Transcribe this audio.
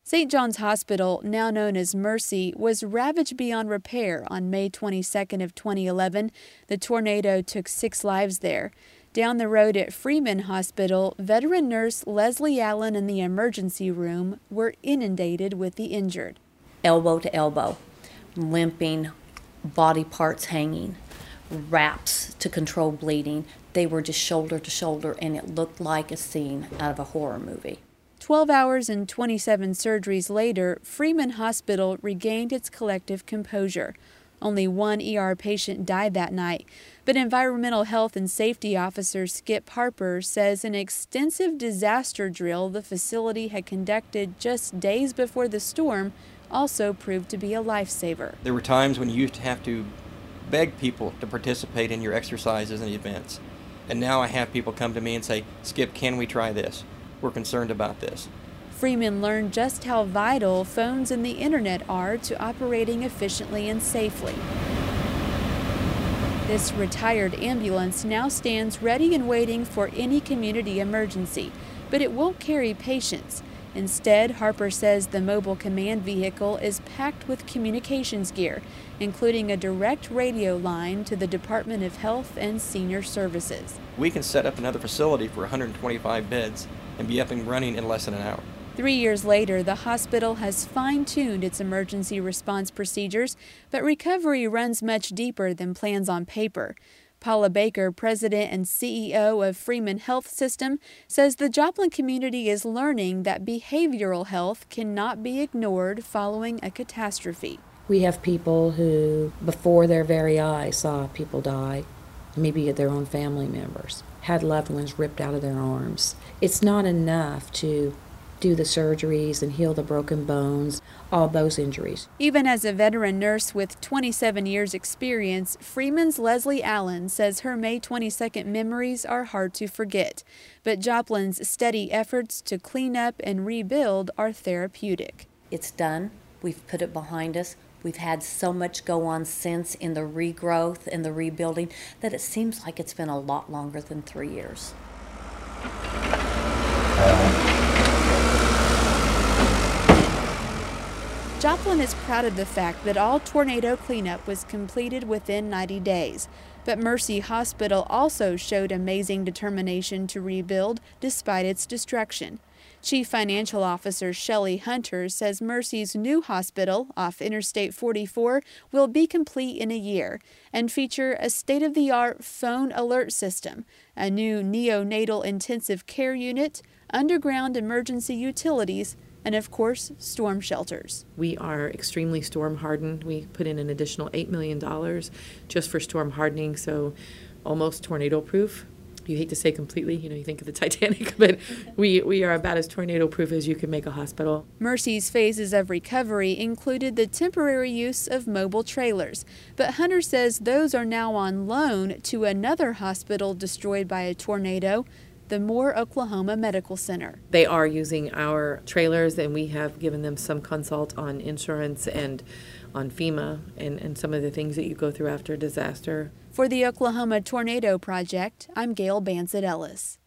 St. John's Hospital, now known as Mercy, was ravaged beyond repair on May 22nd of 2011. The tornado took 6 lives there. Down the road at Freeman Hospital, veteran nurse Leslie Allen in the emergency room were inundated with the injured. Elbow to elbow, limping, body parts hanging, wraps to control bleeding. They were just shoulder to shoulder, and it looked like a scene out of a horror movie. 12 hours and 27 surgeries later, Freeman Hospital regained its collective composure. Only one ER patient died that night, but Environmental Health and Safety Officer Skip Harper says an extensive disaster drill the facility had conducted just days before the storm also proved to be a lifesaver. There were times when you used to have to beg people to participate in your exercises and events, and now I have people come to me and say, "Skip, can we try this? We're concerned about this." Freeman learned just how vital phones and the internet are to operating efficiently and safely. This retired ambulance now stands ready and waiting for any community emergency, but it won't carry patients. Instead, Harper says the mobile command vehicle is packed with communications gear, including a direct radio line to the Department of Health and Senior Services. We can set up another facility for 125 beds and be up and running in less than an hour. 3 years later, the hospital has fine-tuned its emergency response procedures, but recovery runs much deeper than plans on paper. Paula Baker, president and CEO of Freeman Health System, says the Joplin community is learning that behavioral health cannot be ignored following a catastrophe. We have people who, before their very eyes, saw people die, maybe their own family members, had loved ones ripped out of their arms. It's not enough to do the surgeries and heal the broken bones, all those injuries. Even as a veteran nurse with 27 years experience, Freeman's Leslie Allen says her May 22nd memories are hard to forget. But Joplin's steady efforts to clean up and rebuild are therapeutic. It's done. We've put it behind us. We've had so much go on since in the regrowth and the rebuilding that it seems like it's been a lot longer than 3 years. Joplin is proud of the fact that all tornado cleanup was completed within 90 days. But Mercy Hospital also showed amazing determination to rebuild despite its destruction. Chief Financial Officer Shelley Hunter says Mercy's new hospital off Interstate 44 will be complete in a year and feature a state-of-the-art phone alert system, a new neonatal intensive care unit, underground emergency utilities, and of course, storm shelters. We are extremely storm hardened. We put in an additional $8 million just for storm hardening, so almost tornado proof. You hate to say completely, you think of the Titanic, but we are about as tornado proof as you can make a hospital. Mercy's phases of recovery included the temporary use of mobile trailers, but Hunter says those are now on loan to another hospital destroyed by a tornado, the Moore, Oklahoma Medical Center. They are using our trailers, and we have given them some consult on insurance and on FEMA and some of the things that you go through after a disaster. For the Oklahoma Tornado Project, I'm Gail Bansett Ellis.